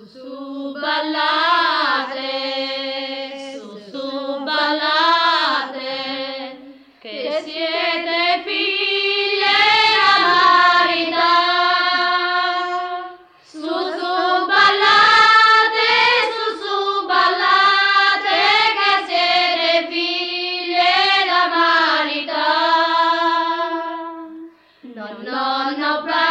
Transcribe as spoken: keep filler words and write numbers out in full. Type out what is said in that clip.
su ballate, su su ballate, che siete figlie della marità. Su su ballate, su su ballate, che siete figlie della marità. No, no, no,